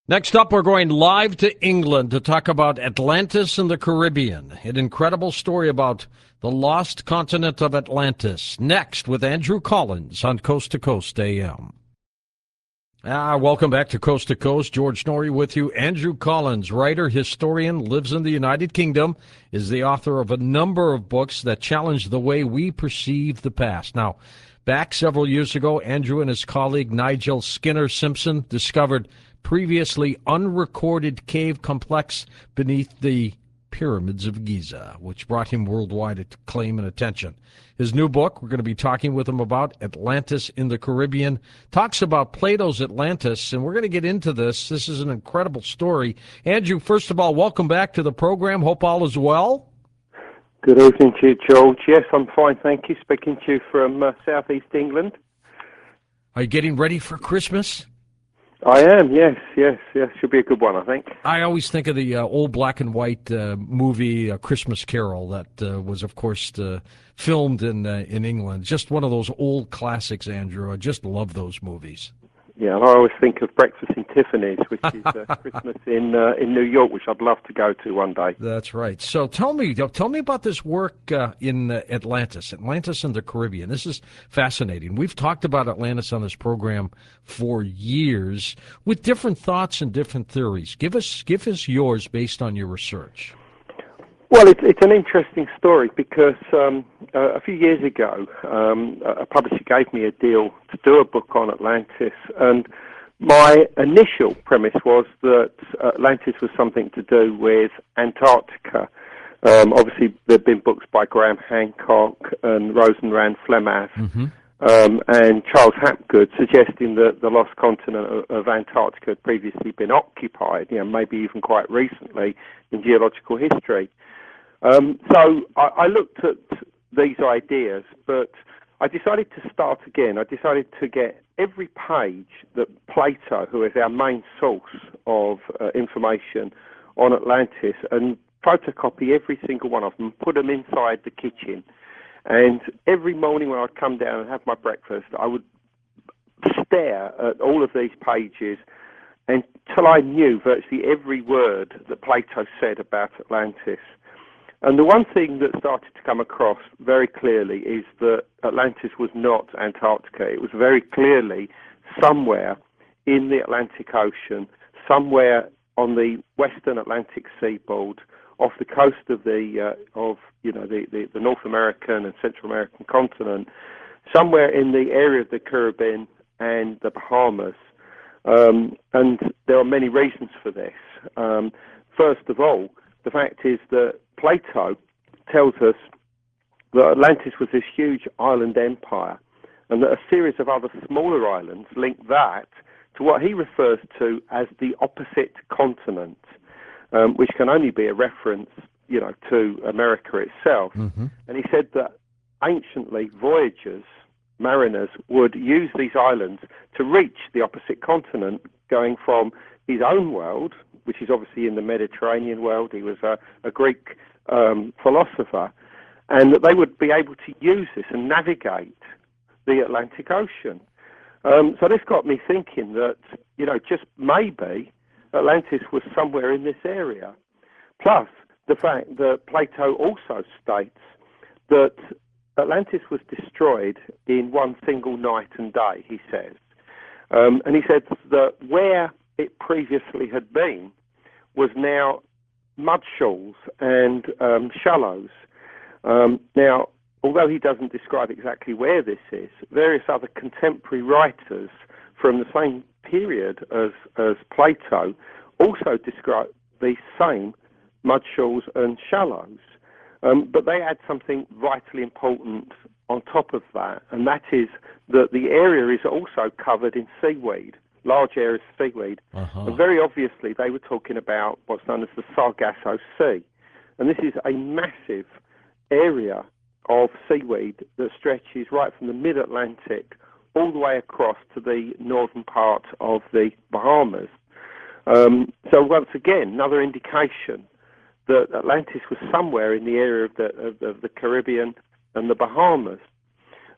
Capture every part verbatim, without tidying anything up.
Next up, we're going live to England to talk about Atlantis and the Caribbean, an incredible story about the lost continent of Atlantis. Next, with Andrew Collins on Coast to Coast A M. Ah, welcome back to Coast to Coast. George Norrie with you. Andrew Collins, writer, historian, lives in the United Kingdom, is the author of a number of books that challenge the way we perceive the past. Now, back several years ago, Andrew and his colleague Nigel Skinner Simpson discovered previously unrecorded cave complex beneath the pyramids of Giza, which brought him worldwide acclaim and attention. His new book, we're going to be talking with him about, Atlantis in the Caribbean, talks about Plato's Atlantis, and we're going to get into this. This is an incredible story. Andrew, first of all, welcome back to the program. Hope all is well. Good evening to you, George. Yes, I'm fine, thank you. Speaking to you from uh, southeast England. Are you getting ready for Christmas? I am, yes, yes, yes. Should be a good one, I think. I always think of the uh, old black and white uh, movie, uh, Christmas Carol, that uh, was, of course, uh, filmed in uh, in England. Just one of those old classics, Andrew. I just love those movies. Yeah, and I always think of Breakfast in Tiffany's, which is uh, Christmas in uh, in New York, which I'd love to go to one day. That's right. So tell me, tell me about this work uh, in uh, Atlantis, Atlantis and the Caribbean. This is fascinating. We've talked about Atlantis on this program for years with different thoughts and different theories. Give us, give us yours based on your research. Well, it's it's an interesting story because um, uh, a few years ago, um, a publisher gave me a deal to do a book on Atlantis, and my initial premise was that Atlantis was something to do with Antarctica. Um, obviously, there have been books by Graham Hancock and Rosenrand Flemath mm-hmm. um, and Charles Hapgood suggesting that the lost continent of, of Antarctica had previously been occupied, you know, maybe even quite recently in geological history. Um, so I, I looked at these ideas, but I decided to start again. I decided to get every page that Plato, who is our main source of uh, information on Atlantis, and photocopy every single one of them, put them inside the kitchen. And every morning when I'd come down and have my breakfast, I would stare at all of these pages until I knew virtually every word that Plato said about Atlantis. And the one thing that started to come across very clearly is that Atlantis was not Antarctica. It was very clearly somewhere in the Atlantic Ocean, somewhere on the western Atlantic seaboard, off the coast of the uh, of you know the, the, the North American and Central American continent, somewhere in the area of the Caribbean and the Bahamas. Um, and there are many reasons for this. Um, first of all, the fact is that Plato tells us that Atlantis was this huge island empire and that a series of other smaller islands link that to what he refers to as the opposite continent, um, which can only be a reference, you know, to America itself. Mm-hmm. And he said that anciently voyagers, mariners, would use these islands to reach the opposite continent, going from his own world, which is obviously in the Mediterranean world. He was a, a Greek um, philosopher, and that they would be able to use this and navigate the Atlantic Ocean. Um, so this got me thinking that, you know, just maybe Atlantis was somewhere in this area. Plus, the fact that Plato also states that Atlantis was destroyed in one single night and day, he says. Um, and he said that where it previously had been was now mud shoals and um, shallows. Um, now, although he doesn't describe exactly where this is, various other contemporary writers from the same period as, as Plato also describe these same mud shoals and shallows. Um, but they add something vitally important on top of that, and that is that the area is also covered in seaweed, large areas of seaweed. Uh-huh. And very obviously they were talking about what's known as the Sargasso Sea. And this is a massive area of seaweed that stretches right from the mid-Atlantic all the way across to the northern part of the Bahamas. Um, so once again, another indication that Atlantis was somewhere in the area of the, of, of the Caribbean and the Bahamas.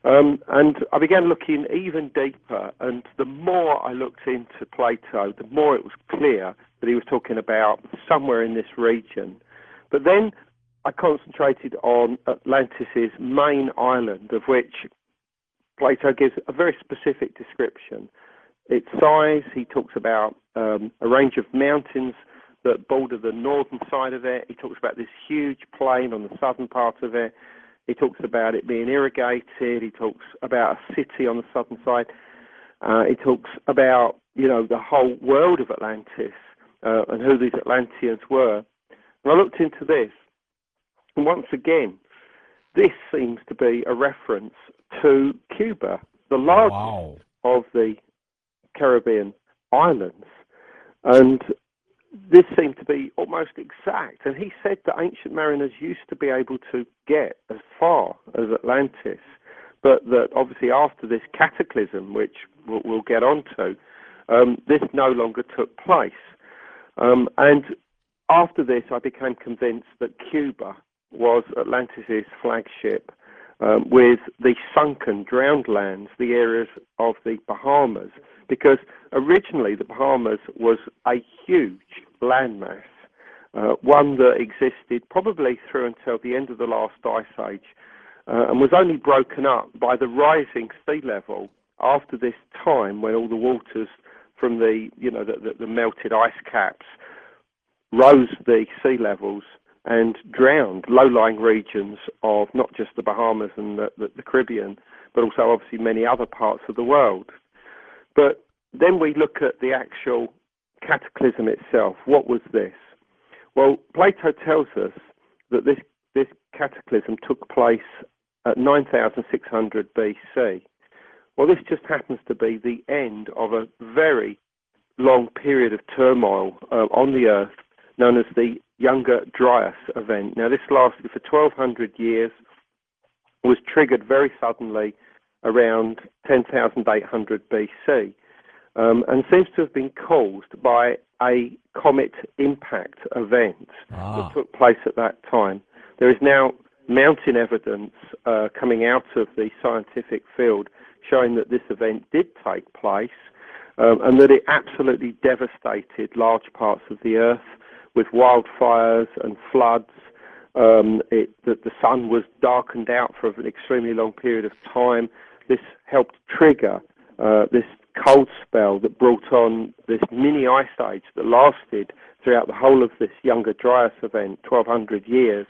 Um, and I began looking even deeper, and the more I looked into Plato, the more it was clear that he was talking about somewhere in this region. But then I concentrated on Atlantis's main island, of which Plato gives a very specific description. Its size, he talks about um, a range of mountains that border the northern side of it. He talks about this huge plain on the southern part of it. He talks about it being irrigated. He talks about a city on the southern side. Uh, he talks about, you know, the whole world of Atlantis uh, and who these Atlanteans were. And I looked into this, and once again, this seems to be a reference to Cuba, the largest Wow. of the Caribbean islands. And this seemed to be almost exact. And he said that ancient mariners used to be able to get as far as Atlantis, but that obviously after this cataclysm, which we'll, we'll get onto, um, this no longer took place. Um, and after this, I became convinced that Cuba was Atlantis's flagship, um, with the sunken, drowned lands, the areas of the Bahamas, because originally the Bahamas was a huge landmass, uh, one that existed probably through until the end of the last ice age, uh, and was only broken up by the rising sea level after this time when all the waters from the, you know, the, the, the melted ice caps rose the sea levels and drowned low-lying regions of not just the Bahamas and the, the, the Caribbean, but also obviously many other parts of the world. But then we look at the actual cataclysm itself. What was this? Well, Plato tells us that this, this cataclysm took place at nine thousand six hundred B C. Well, this just happens to be the end of a very long period of turmoil uh, on the Earth, known as the Younger Dryas event. Now, this lasted for twelve hundred years, was triggered very suddenly around ten thousand eight hundred B C, um, and seems to have been caused by a comet impact event Ah. that took place at that time. There is now mounting evidence uh, coming out of the scientific field showing that this event did take place, um, and that it absolutely devastated large parts of the Earth with wildfires and floods. Um, it, that the sun was darkened out for an extremely long period of time. This helped trigger uh, this cold spell that brought on this mini ice age that lasted throughout the whole of this Younger Dryas event, twelve hundred years.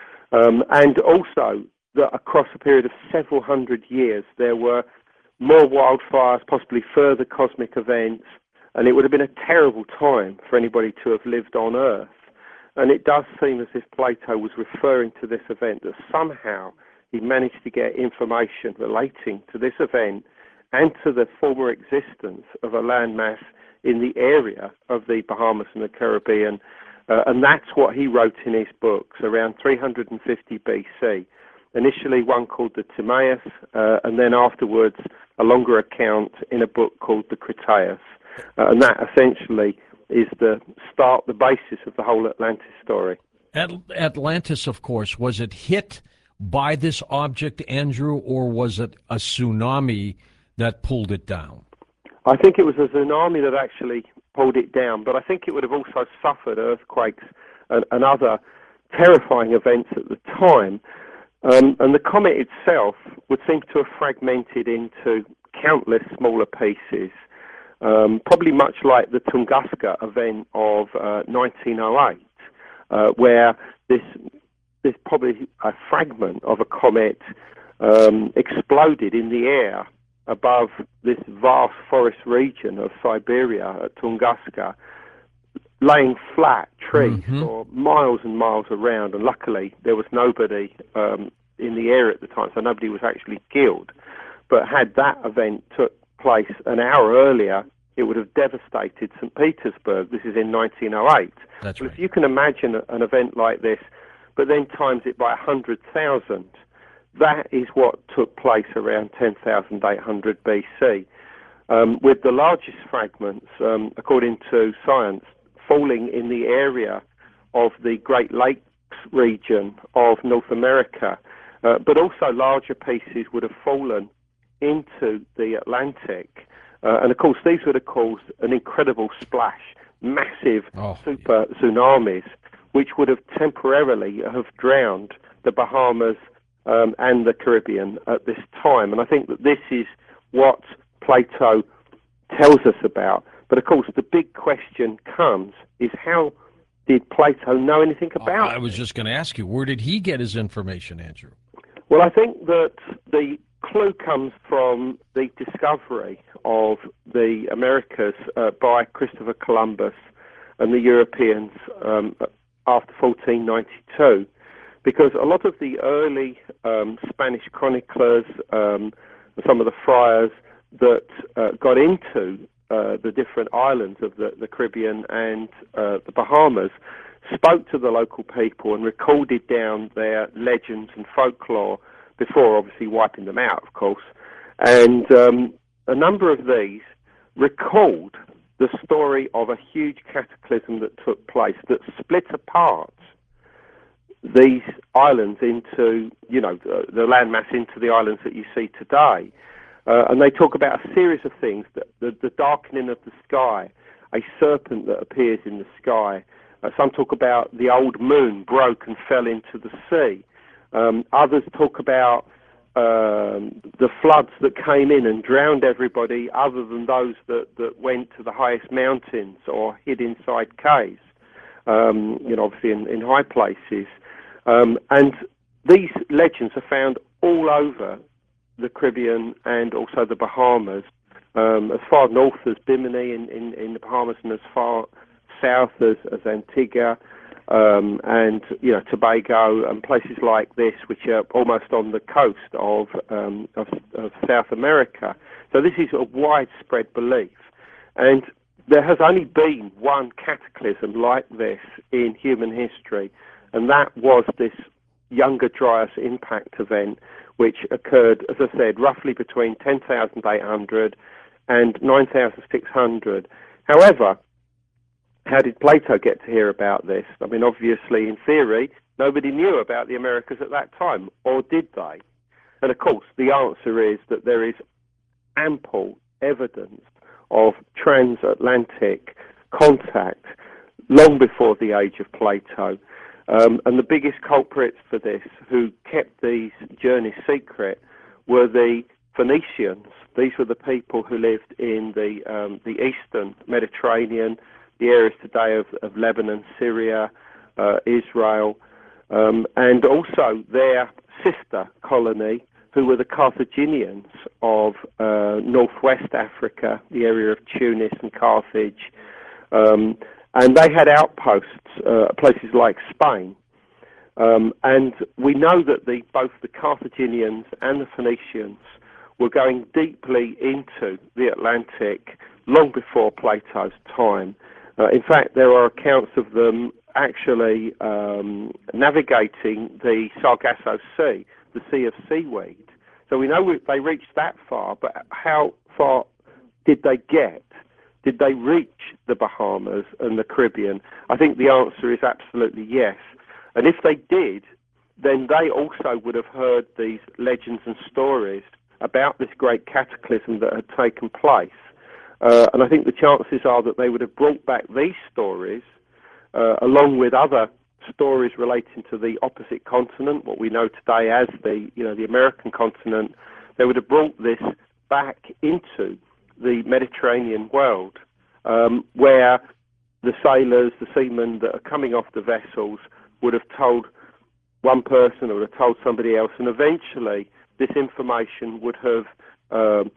Um, and also that across a period of several hundred years, there were more wildfires, possibly further cosmic events, and it would have been a terrible time for anybody to have lived on Earth. And it does seem as if Plato was referring to this event, that somehow he managed to get information relating to this event and to the former existence of a landmass in the area of the Bahamas and the Caribbean. Uh, and that's what he wrote in his books around three hundred fifty B C. Initially one called the Timaeus, uh, and then afterwards a longer account in a book called the Critaeus. Uh, and that essentially is the start, the basis of the whole Atlantis story. At- Atlantis, of course, was it hit by this object, Andrew, or was it a tsunami that pulled it down? I think it was a tsunami that actually pulled it down, but I think it would have also suffered earthquakes and, and other terrifying events at the time. Um, and the comet itself would seem to have fragmented into countless smaller pieces, um, probably much like the Tunguska event of uh, nineteen oh eight, uh, where this this probably a fragment of a comet um, exploded in the air above this vast forest region of Siberia at Tunguska, laying flat trees Mm-hmm. for miles and miles around. And luckily, there was nobody um, in the area at the time, so nobody was actually killed. But had that event took place an hour earlier, it would have devastated Saint Petersburg. This is in nineteen oh eight. That's well, right. If you can imagine an event like this, but then times it by one hundred thousand, that is what took place around ten thousand eight hundred B C, um, with the largest fragments, um, according to science, falling in the area of the Great Lakes region of North America, uh, but also larger pieces would have fallen into the Atlantic. Uh, and of course, these would have caused an incredible splash, massive oh. super tsunamis, which would have temporarily have drowned the Bahamas um, and the Caribbean at this time. And I think that this is what Plato tells us about. But of course, the big question comes is, how did Plato know anything about I was it? just going to ask you, where did he get his information, Andrew? Well, I think that the clue comes from the discovery of the Americas uh, by Christopher Columbus and the Europeans um, after fourteen ninety-two, because a lot of the early um, Spanish chroniclers, um, some of the friars that uh, got into uh, the different islands of the, the Caribbean and uh, the Bahamas, spoke to the local people and recorded down their legends and folklore before obviously wiping them out, of course. And um, a number of these recalled the story of a huge cataclysm that took place that split apart these islands into, you know, the, the landmass into the islands that you see today. Uh, and they talk about a series of things, that the, the darkening of the sky, a serpent that appears in the sky. Uh, some talk about the old moon broke and fell into the sea. Um, others talk about um, the floods that came in and drowned everybody other than those that, that went to the highest mountains or hid inside caves, um, you know, obviously in, in high places. Um, and these legends are found all over the Caribbean and also the Bahamas, um, as far north as Bimini in, in, in the Bahamas, and as far south as, as Antigua, um, and you know, Tobago and places like this, which are almost on the coast of, um, of, of South America. So this is a widespread belief, and there has only been one cataclysm like this in human history, and that was this Younger Dryas impact event, which occurred, as I said, roughly between ten thousand eight hundred and nine thousand six hundred. However, how did Plato get to hear about this? I mean, obviously, in theory, nobody knew about the Americas at that time, or did they? And of course, the answer is that there is ample evidence of transatlantic contact long before the age of Plato. Um, and the biggest culprits for this, who kept these journeys secret, were the Phoenicians. These were the people who lived in the um, the eastern Mediterranean, the areas today of, of Lebanon, Syria, uh, Israel, um, and also their sister colony, who were the Carthaginians of uh, northwest Africa, the area of Tunis and Carthage. Um, and they had outposts, uh, places like Spain. Um, and we know that the, both the Carthaginians and the Phoenicians were going deeply into the Atlantic long before Plato's time. Uh, in fact, there are accounts of them actually um, navigating the Sargasso Sea, the Sea of Seaweed. So we know they reached that far, but how far did they get? Did they reach the Bahamas and the Caribbean? I think the answer is absolutely yes. And if they did, then they also would have heard these legends and stories about this great cataclysm that had taken place. Uh, and I think the chances are that they would have brought back these stories, uh, along with other stories relating to the opposite continent, what we know today as the, you know, the American continent. They would have brought this back into the Mediterranean world, um, where the sailors, the seamen that are coming off the vessels would have told one person or would have told somebody else, and eventually this information would have um,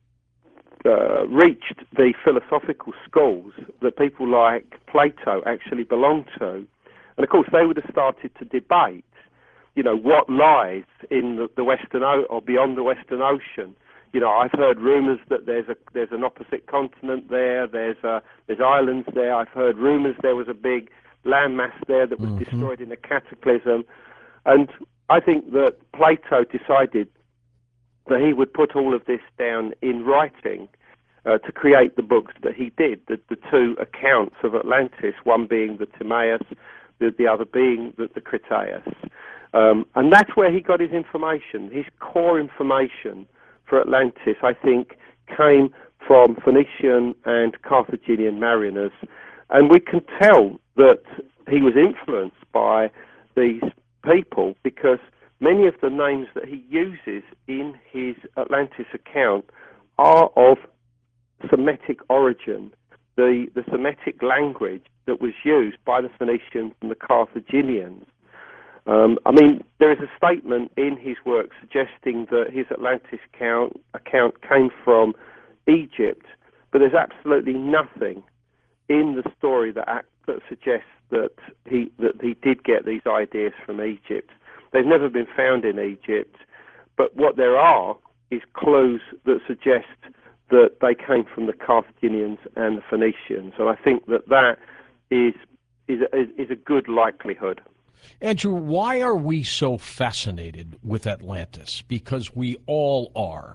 uh, reached the philosophical schools that people like Plato actually belonged to. And of course they would have started to debate, you know, what lies in the, the Western o- or beyond the Western Ocean. You know, I've heard rumours that there's a there's an opposite continent there. There's a, there's islands there. I've heard rumours there was a big landmass there that was mm-hmm. destroyed in a cataclysm. And I think that Plato decided that he would put all of this down in writing uh, to create the books that he did. The, the two accounts of Atlantis, one being the Timaeus, the, the other being the, the Critias. Um, and that's where he got his information. His core information for Atlantis, I think, came from Phoenician and Carthaginian mariners. And we can tell that he was influenced by these people because many of the names that he uses in his Atlantis account are of Semitic origin, the, the Semitic language that was used by the Phoenicians and the Carthaginians. Um, I mean, there is a statement in his work suggesting that his Atlantis account, account came from Egypt, but there's absolutely nothing in the story that, that suggests that he that he did get these ideas from Egypt. They've never been found in Egypt, but what there are is clues that suggest that they came from the Carthaginians and the Phoenicians, and I think that that is is a, is a good likelihood. Andrew, why are we so fascinated with Atlantis? Because we all are.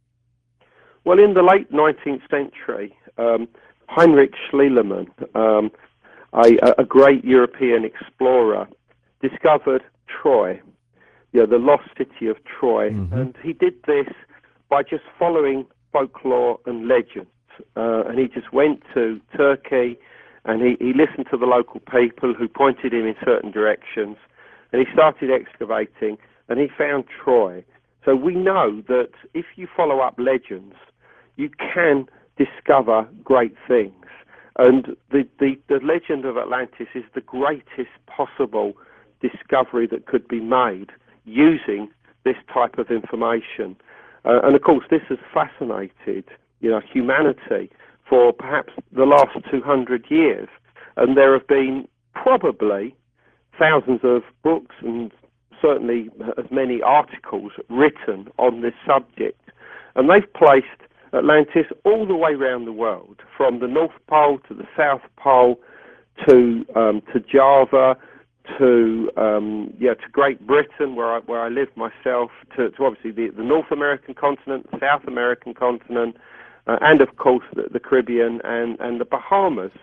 Well, in the late nineteenth century, um, Heinrich Schliemann, um, a, a great European explorer, discovered Troy, you know, the lost city of Troy, mm-hmm. and he did this by just following folklore and legends. Uh, and he just went to Turkey, and he, he listened to the local people who pointed him in certain directions, and he started excavating, and he found Troy. So we know that if you follow up legends, you can discover great things. And the, the, the legend of Atlantis is the greatest possible discovery that could be made using this type of information. Uh, and of course, this has fascinated, you know, humanity for perhaps the last two hundred years. And there have been probably thousands of books and certainly as many articles written on this subject. And they've placed Atlantis all the way around the world, from the North Pole to the South Pole to um, to Java, to um, yeah, to Great Britain, where I where I live myself, to, to obviously the, the North American continent, the South American continent, uh, and of course the, the Caribbean and, and the Bahamas.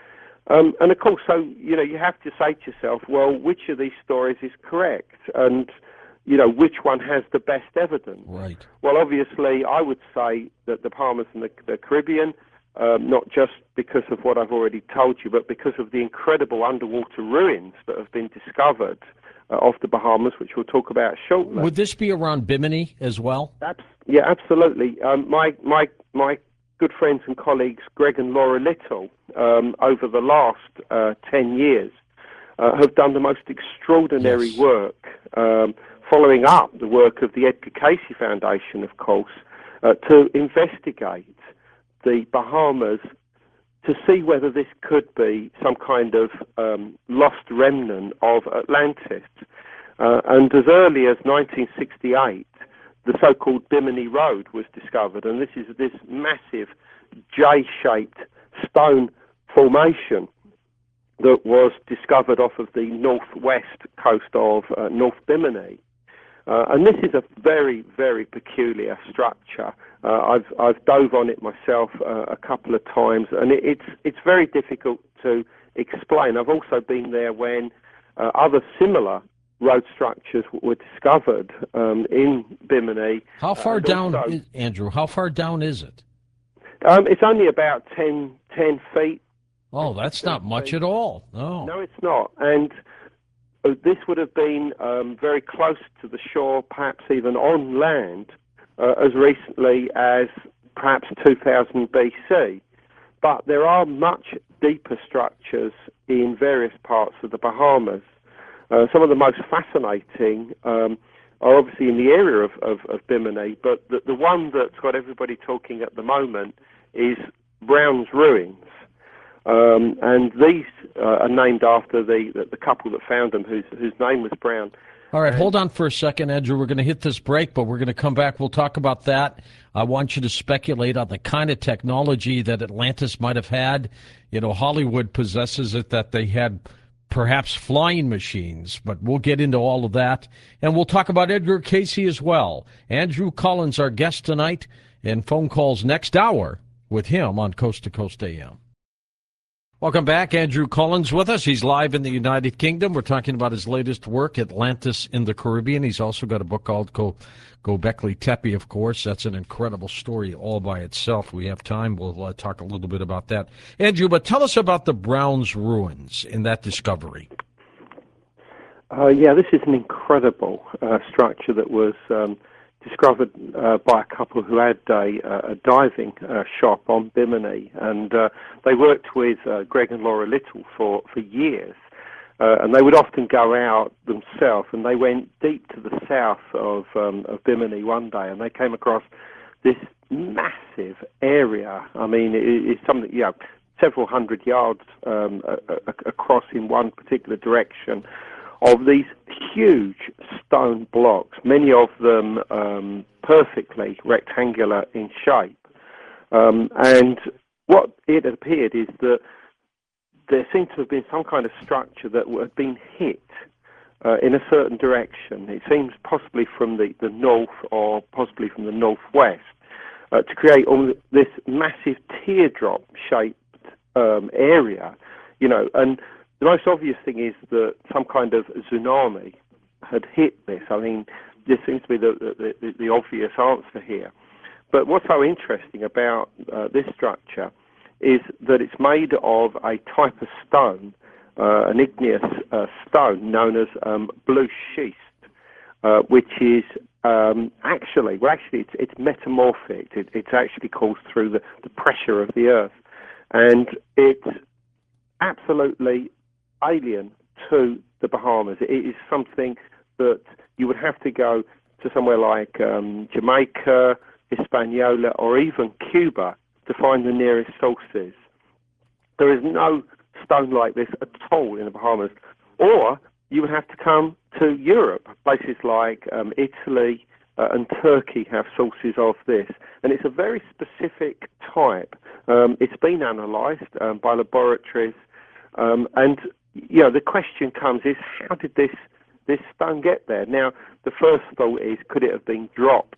Um, and of course, so you know, you have to say to yourself, well, which of these stories is correct, and you know, which one has the best evidence? Right. Well, obviously, I would say that the Bahamas and the, the Caribbean, um, not just because of what I've already told you, but because of the incredible underwater ruins that have been discovered uh, off the Bahamas, which we'll talk about shortly. Would this be around Bimini as well? That's, yeah, absolutely. Um, my my my good friends and colleagues, Greg and Laura Little, um, over the last uh, ten years, uh, have done the most extraordinary yes. work. Um, following up the work of the Edgar Cayce Foundation, of course, uh, to investigate the Bahamas to see whether this could be some kind of um, lost remnant of Atlantis. Uh, and as early as nineteen sixty-eight, the so-called Bimini Road was discovered, and this is this massive J-shaped stone formation that was discovered off of the northwest coast of uh, North Bimini. Uh, and this is a very, very peculiar structure. Uh, I've I've dove on it myself uh, a couple of times, and it, it's it's very difficult to explain. I've also been there when uh, other similar road structures were discovered um, in Bimini. How far uh, down, also, is, Andrew? How far down is it? Um, it's only about ten, ten feet. Oh, that's not much at all. No, no, it's not, and this would have been um, very close to the shore, perhaps even on land, uh, as recently as perhaps two thousand B C. But there are much deeper structures in various parts of the Bahamas. Uh, some of the most fascinating um, are obviously in the area of, of, of Bimini, but the, the one that's got everybody talking at the moment is Brown's Ruins. Um, and these uh, are named after the, the, the couple that found them, whose, whose name was Brown. All right, and hold on for a second, Andrew. We're going to hit this break, but we're going to come back. We'll talk about that. I want you to speculate on the kind of technology that Atlantis might have had. You know, Hollywood possesses it, that they had perhaps flying machines, but we'll get into all of that. And we'll talk about Edgar Cayce as well. Andrew Collins, our guest tonight, and phone calls next hour with him on Coast to Coast A M. Welcome back. Andrew Collins with us. He's live in the United Kingdom. We're talking about his latest work, Atlantis in the Caribbean. He's also got a book called Go, Göbekli Tepe, of course. That's an incredible story all by itself. We have time. We'll uh, talk a little bit about that. Andrew, but tell us about the Browns ruins in that discovery. Uh, yeah, this is an incredible uh, structure that was um, discovered uh, by a couple who had a, a diving uh, shop on Bimini, and uh, they worked with uh, Greg and Laura Little for, for years, uh, and they would often go out themselves, and they went deep to the south of, um, of Bimini one day, and they came across this massive area. I mean, it, it's something, you know, several hundred yards um, a, a, across in one particular direction, of these huge stone blocks, many of them um, perfectly rectangular in shape. Um, and what it appeared is that there seemed to have been some kind of structure that had been hit uh, in a certain direction. It seems possibly from the, the north or possibly from the northwest uh, to create all this massive teardrop-shaped um, area, you know, and the most obvious thing is that some kind of tsunami had hit this. I mean, this seems to be the, the, the, the obvious answer here. But what's so interesting about uh, this structure is that it's made of a type of stone, uh, an igneous uh, stone known as um, blue schist, uh, which is um, actually, well, actually, it's, it's metamorphic. It, it's actually caused through the, the pressure of the earth. And it's absolutely alien to the Bahamas. It is something that you would have to go to somewhere like um, Jamaica, Hispaniola, or even Cuba to find the nearest sources. There is no stone like this at all in the Bahamas. Or you would have to come to Europe. Places like um, Italy uh, and Turkey have sources of this. And it's a very specific type. Um, it's been analysed um, by laboratories, um, and you know, the question comes is, how did this this stone get there? Now, the first thought is, could it have been dropped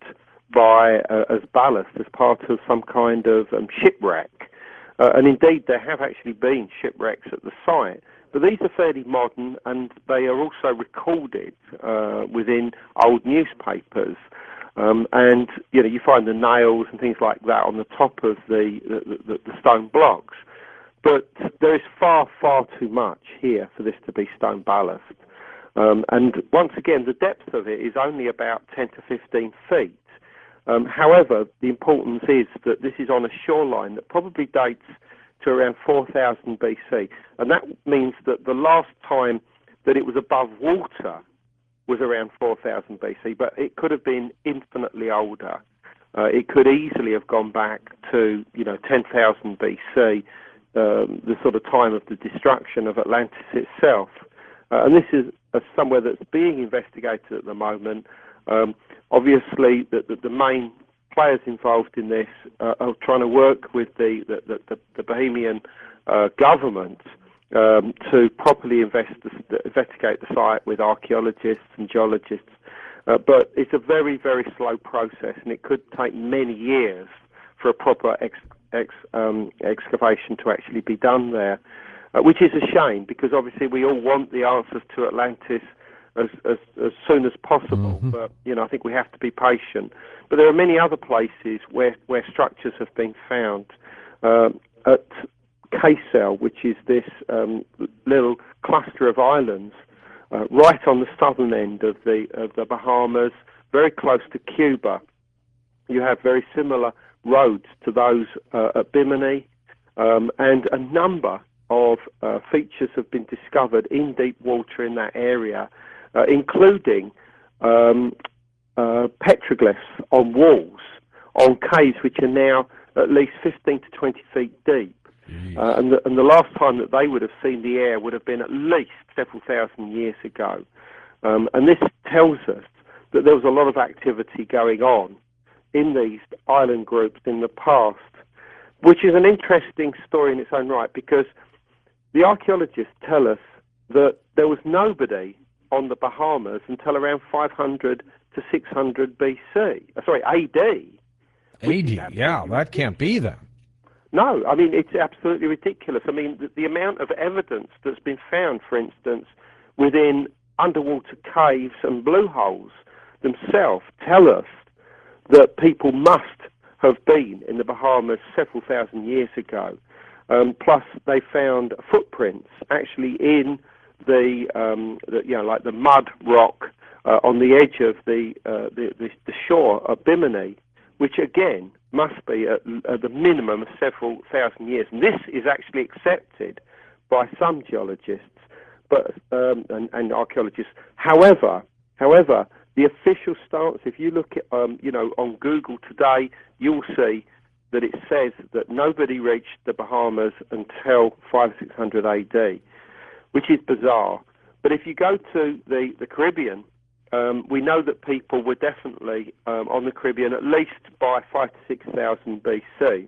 by uh, as ballast as part of some kind of um, shipwreck? Uh, and indeed, there have actually been shipwrecks at the site, but these are fairly modern, and they are also recorded uh, within old newspapers. Um, and you know, you find the nails and things like that on the top of the the, the, the stone blocks. But there is far, far too much here for this to be stone ballast. Um, and once again, the depth of it is only about ten to fifteen feet. Um, however, the importance is that this is on a shoreline that probably dates to around four thousand B C. And that means that the last time that it was above water was around four thousand B C, but it could have been infinitely older. Uh, it could easily have gone back to, you know, ten thousand B C, Um, the sort of time of the destruction of Atlantis itself. Uh, and this is uh, somewhere that's being investigated at the moment. Um, obviously, the, the, the main players involved in this uh, are trying to work with the, the, the, the Bahamian uh, government um, to properly invest, investigate the site with archaeologists and geologists. Uh, but it's a very, very slow process, and it could take many years for a proper ex, ex, um, excavation to actually be done there, uh, which is a shame, because obviously we all want the answers to Atlantis as, as, as soon as possible. Mm-hmm. But, you know, I think we have to be patient. But there are many other places where, where structures have been found. Um, at Caycel, which is this um, little cluster of islands uh, right on the southern end of the, of the Bahamas, very close to Cuba, you have very similar roads to those uh, at Bimini, um, and a number of uh, features have been discovered in deep water in that area, uh, including um, uh, petroglyphs on walls, on caves which are now at least fifteen to twenty feet deep. Uh, and, the, and the last time that they would have seen the air would have been at least several thousand years ago. Um, and this tells us that there was a lot of activity going on in these island groups in the past, which is an interesting story in its own right, because the archaeologists tell us that there was nobody on the Bahamas until around five hundred to six hundred B C. Uh, sorry, A D. A D, yeah, that can't be then. No, I mean, it's absolutely ridiculous. I mean, the, the amount of evidence that's been found, for instance, within underwater caves and blue holes themselves tell us that people must have been in the Bahamas several thousand years ago. Um, plus, they found footprints actually in the, um, the you know, like the mud rock uh, on the edge of the, uh, the, the the shore of Bimini, which again must be at, at the minimum of several thousand years. And this is actually accepted by some geologists, but um, and, and archaeologists. However, however, the official stance, if you look at um, you know on Google today, you'll see that it says that nobody reached the Bahamas until five or six hundred A D, which is bizarre. But if you go to the, the Caribbean, um, we know that people were definitely um, on the Caribbean at least by five to six thousand B C,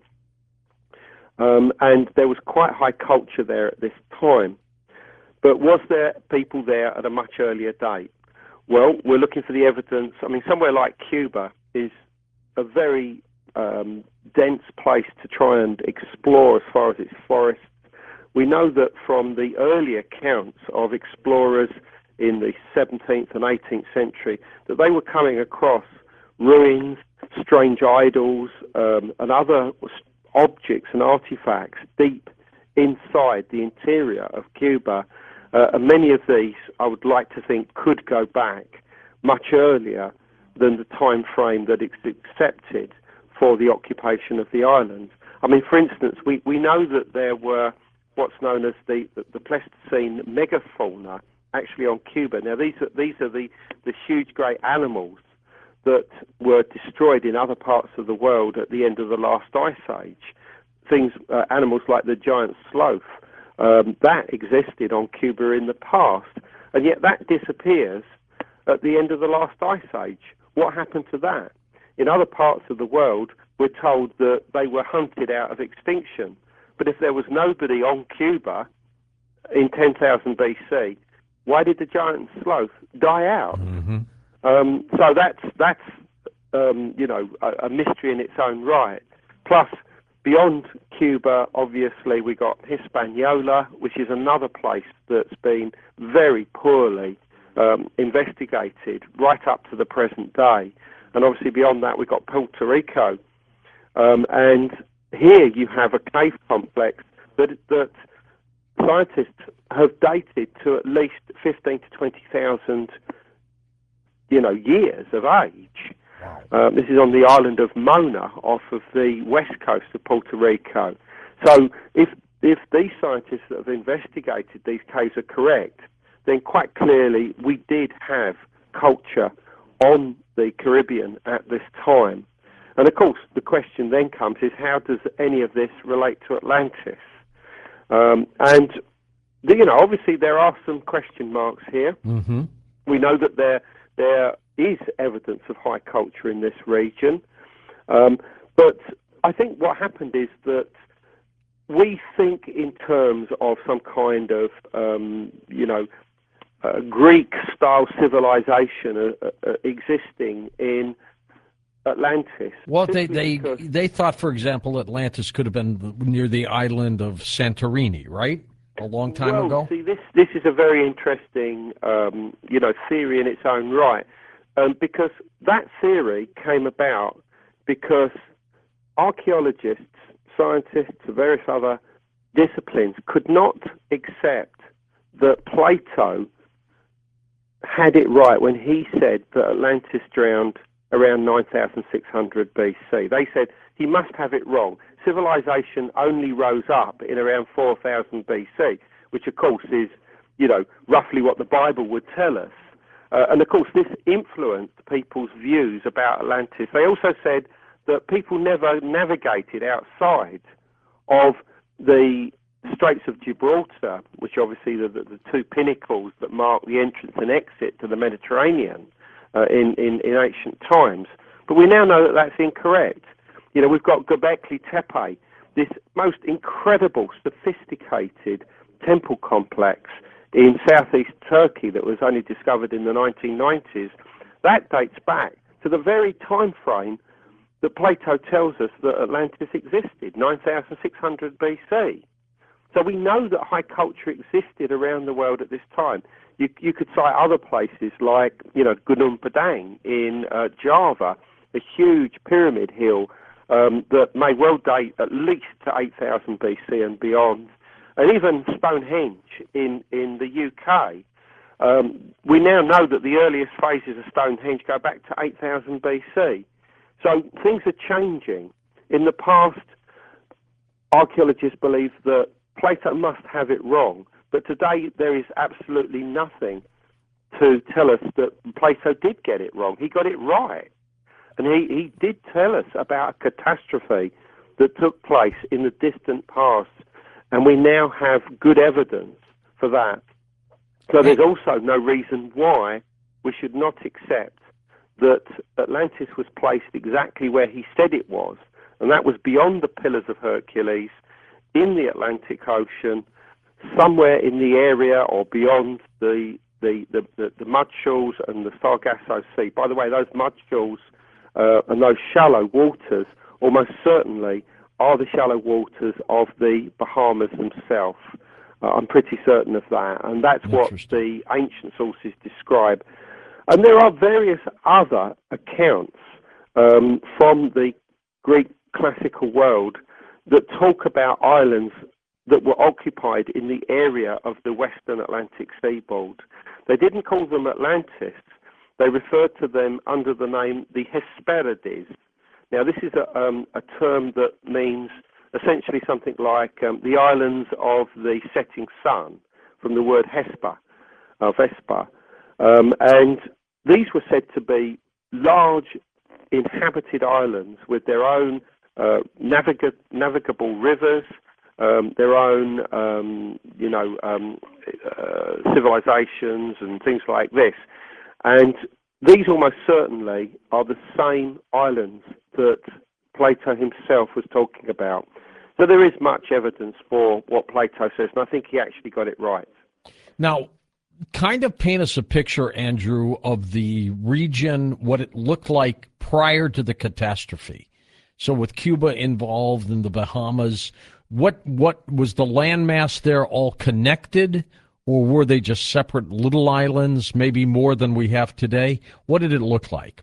um, and there was quite high culture there at this time. But was there people there at a much earlier date? Well, we're looking for the evidence. I mean, somewhere like Cuba is a very um, dense place to try and explore as far as its forests. We know that from the early accounts of explorers in the seventeenth and eighteenth century that they were coming across ruins, strange idols, um, and other objects and artifacts deep inside the interior of Cuba. Uh, and many of these, I would like to think, could go back much earlier than the time frame that it's accepted for the occupation of the island. I mean, for instance, we, we know that there were what's known as the, the, the Pleistocene megafauna actually on Cuba. Now, these are, these are the, the huge great animals that were destroyed in other parts of the world at the end of the last ice age. Things, uh, animals like the giant sloth, um, that existed on Cuba in the past, and yet that disappears at the end of the last ice age. What happened to that? In other parts of the world, we're told that they were hunted out of extinction. But if there was nobody on Cuba in ten thousand B C, why did the giant sloth die out? Mm-hmm. Um, so that's that's um, you know a, a mystery in its own right. Plus, beyond Cuba, obviously we got Hispaniola, which is another place that's been very poorly um, investigated right up to the present day. And obviously beyond that, we've got Puerto Rico. Um, and here you have a cave complex that, that scientists have dated to at least fifteen to twenty thousand, you know, years of age. Wow. Um, this is on the island of Mona, off of the west coast of Puerto Rico. So if if these scientists that have investigated these caves are correct, then quite clearly we did have culture on the Caribbean at this time. And of course, the question then comes is, how does any of this relate to Atlantis? Um, and, you know, obviously there are some question marks here. Mm-hmm. We know that there there is evidence of high culture in this region. Um, but I think what happened is that we think in terms of some kind of, um, you know, uh, Greek-style civilization uh, uh, existing in Atlantis. Well, they they, because, they thought, for example, Atlantis could have been near the island of Santorini, right? A long time well, ago? see, this, this is a very interesting, um, you know, theory in its own right, um, because that theory came about because archaeologists, scientists, various other disciplines could not accept that Plato had it right when he said that Atlantis drowned around nine thousand six hundred B C. They said he must have it wrong. Civilization only rose up in around four thousand B C, which of course is, you know, roughly what the Bible would tell us. Uh, and of course this influenced people's views about Atlantis. They also said that people never navigated outside of the Straits of Gibraltar, which obviously are the, the two pinnacles that mark the entrance and exit to the Mediterranean uh, in, in, in ancient times. But we now know that that's incorrect. You know, we've got Göbekli Tepe, this most incredible, sophisticated temple complex in southeast Turkey that was only discovered in the nineteen nineties. That dates back to the very time frame that Plato tells us that Atlantis existed, nine thousand six hundred B C. So we know that high culture existed around the world at this time. You, you could cite other places like, you know, Gunung Padang in uh, Java, a huge pyramid hill um, that may well date at least to eight thousand B C and beyond. And even Stonehenge in, in the U K. Um, we now know that the earliest phases of Stonehenge go back to eight thousand B C. So things are changing. In the past, archaeologists believe that Plato must have it wrong, but today there is absolutely nothing to tell us that Plato did get it wrong. He got it right. And he, he did tell us about a catastrophe that took place in the distant past, and we now have good evidence for that. So there's also no reason why we should not accept that Atlantis was placed exactly where he said it was, and that was beyond the Pillars of Hercules, in the Atlantic Ocean, somewhere in the area or beyond the the, the, the, the mud shoals and the Sargasso Sea. By the way, those mud shoals uh, and those shallow waters almost certainly are the shallow waters of the Bahamas themselves. Uh, I'm pretty certain of that, and that's what the ancient sources describe. And there are various other accounts um, from the Greek classical world that talk about islands that were occupied in the area of the western Atlantic seaboard. They didn't call them Atlantis. They referred to them under the name the Hesperides. Now, this is a, um, a term that means essentially something like um, the islands of the setting sun, from the word Hesper, uh, Vespa. Um, and these were said to be large inhabited islands with their own uh, navig- navigable rivers, um, their own, um, you know, um, uh, civilizations and things like this. And these almost certainly are the same islands that Plato himself was talking about. So there is much evidence for what Plato says, and I think he actually got it right. Now, kind of paint us a picture, Andrew, of the region, what it looked like prior to the catastrophe. So with Cuba involved in the Bahamas, what what was the landmass there all connected, or were they just separate little islands, maybe more than we have today? What did it look like?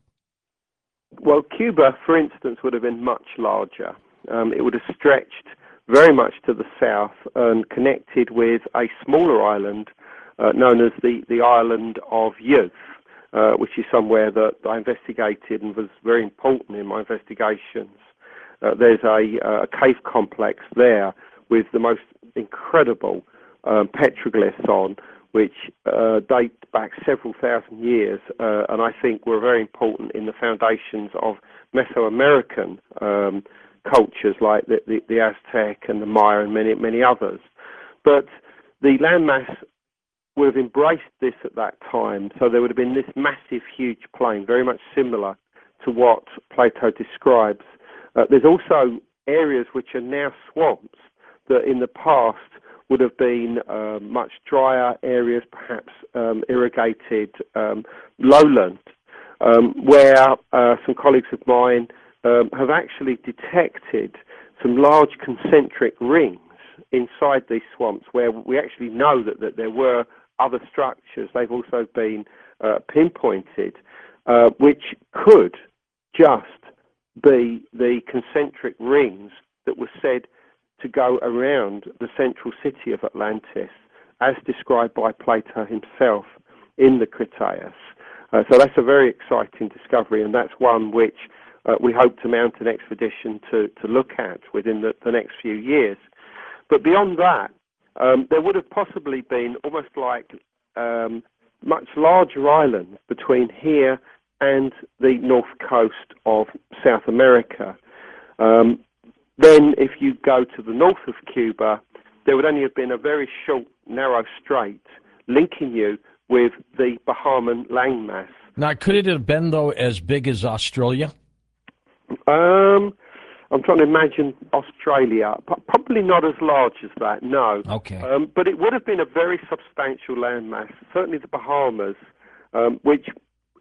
Well, Cuba, for instance, would have been much larger. Um, it would have stretched very much to the south and connected with a smaller island uh, known as the, the island of Youth, uh, which is somewhere that I investigated and was very important in my investigations. Uh, there's a, a cave complex there with the most incredible um, petroglyphs on, which uh, date back several thousand years, uh, and I think were very important in the foundations of Mesoamerican um, cultures like the, the, the Aztec and the Maya and many, many others. But the landmass would have embraced this at that time, so there would have been this massive, huge plain, very much similar to what Plato describes. Uh, there's also areas which are now swamps that in the past would have been uh, much drier areas, perhaps um, irrigated um, lowland, um, where uh, some colleagues of mine um, have actually detected some large concentric rings inside these swamps where we actually know that, that there were other structures. They've also been uh, pinpointed, uh, which could just be the concentric rings that were said to go around the central city of Atlantis, as described by Plato himself in the Critias. Uh, so that's a very exciting discovery, and that's one which uh, we hope to mount an expedition to, to look at within the, the next few years. But beyond that, um, there would have possibly been almost like um, much larger islands between here and the north coast of South America. Um, Then, if you go to the north of Cuba, there would only have been a very short, narrow strait linking you with the Bahamian landmass. Now, could it have been, though, as big as Australia? Um, I'm trying to imagine Australia. Probably not as large as that, no. Okay. Um, but it would have been a very substantial landmass. Certainly the Bahamas, um, which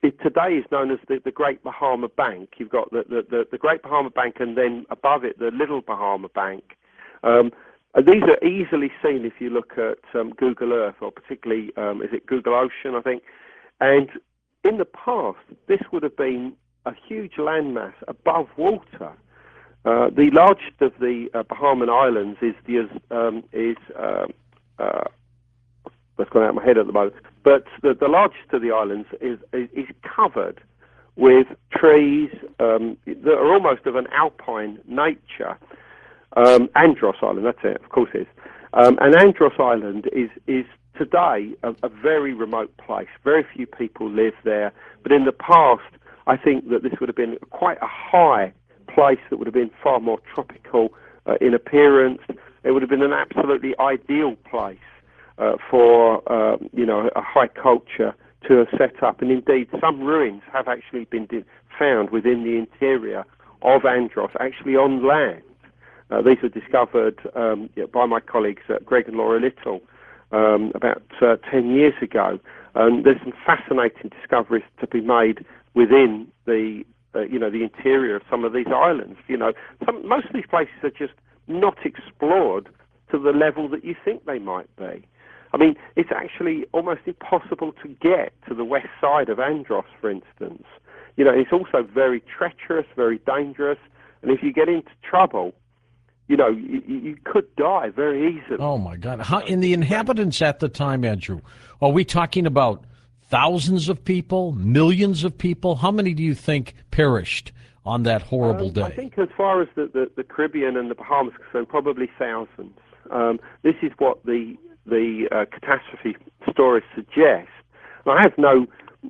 it today is known as the, the Great Bahama Bank. You've got the, the, the, the Great Bahama Bank, and then above it, the Little Bahama Bank. Um, and these are easily seen if you look at um, Google Earth, or particularly, um, is it Google Ocean, I think? And in the past, this would have been a huge landmass above water. Uh, the largest of the uh, Bahamian islands is the um, is uh, uh, that's gone out of my head at the moment. But the, the largest of the islands is is, is covered with trees um, that are almost of an alpine nature. Um, Andros Island, that's it, of course it is. Um, and Andros Island is is today a, a very remote place. Very few people live there. But in the past, I think that this would have been quite a high place that would have been far more tropical uh, in appearance. It would have been an absolutely ideal place uh, for uh, you know a high culture to have set up. And indeed, some ruins have actually been found within the interior of Andros, actually on land. Uh, these were discovered um, by my colleagues uh, Greg and Laura Little um, about uh, ten years ago. And there's some fascinating discoveries to be made within the uh, you know the interior of some of these islands. You know, some, most of these places are just not explored to the level that you think they might be. I mean, it's actually almost impossible to get to the west side of Andros, for instance. You know, it's also very treacherous, very dangerous, and if you get into trouble, you know, you, you could die very easily. Oh, my God. How, in the inhabitants at the time, Andrew, are we talking about thousands of people, millions of people? How many do you think perished on that horrible um, day? I think as far as the, the, the Caribbean and the Bahamas are concerned, probably thousands. Um, this is what the, the uh, catastrophe stories suggest. And I have no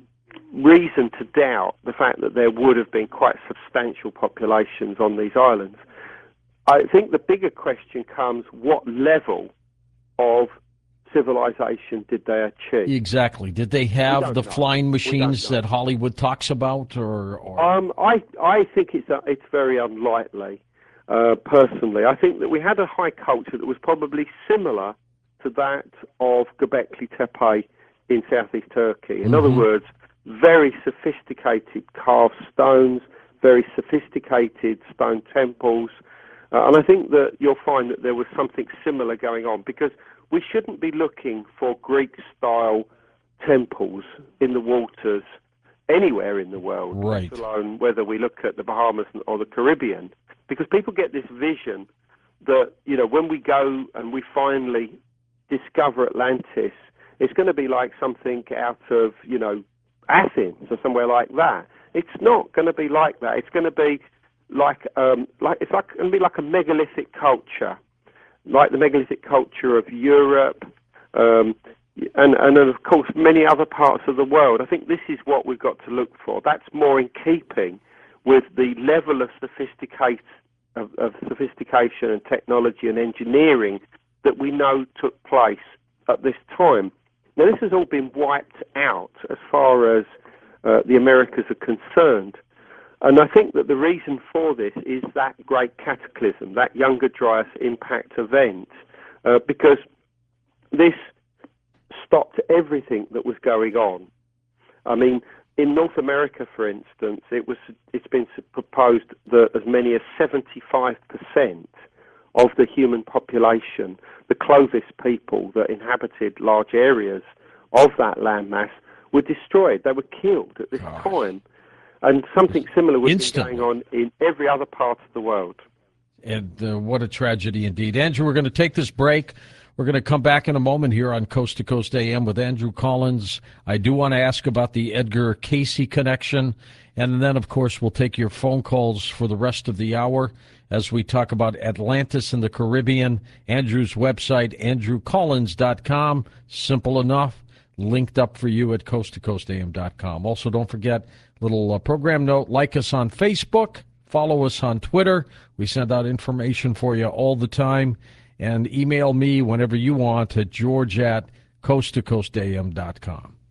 reason to doubt the fact that there would have been quite substantial populations on these islands. I think the bigger question comes, what level of civilization did they achieve? Exactly. Did they have the know. flying machines that Hollywood talks about? Or, or... Um, I, I think it's, uh, it's very unlikely, uh, personally. I think that we had a high culture that was probably similar to that of Göbekli Tepe in southeast Turkey. In mm-hmm. other words, very sophisticated carved stones, very sophisticated stone temples. Uh, and I think that you'll find that there was something similar going on, because we shouldn't be looking for Greek-style temples in the waters anywhere in the world, right. let alone whether we look at the Bahamas or the Caribbean, because people get this vision that, you know, when we go and we finally discover Atlantis, it's going to be like something out of, you know, Athens or somewhere like that. It's not going to be like that. It's going to be like um, like it's like going to be like a megalithic culture, like the megalithic culture of Europe, um, and and of course many other parts of the world. I think this is what we've got to look for. That's more in keeping with the level of sophisticate of, of sophistication and technology and engineering that we know took place at this time. Now, this has all been wiped out as far as uh, the Americas are concerned. And I think that the reason for this is that great cataclysm, that Younger Dryas impact event, uh, because this stopped everything that was going on. I mean, in North America, for instance, it was, it's been proposed that as many as seventy-five percent of the human population, the Clovis people that inhabited large areas of that landmass, were destroyed. They were killed at this Gosh. time. And something similar was going on in every other part of the world. And uh, what a tragedy indeed. Andrew, we're going to take this break. We're going to come back in a moment here on Coast to Coast A M with Andrew Collins. I do want to ask about the Edgar Cayce connection. And then, of course, we'll take your phone calls for the rest of the hour as we talk about Atlantis and the Caribbean. Andrew's website, andrew collins dot com. Simple enough. Linked up for you at coast to coast a m dot com. Also, don't forget, little uh, program note, like us on Facebook, follow us on Twitter. We send out information for you all the time. And email me whenever you want at george at coast to coast a m dot com.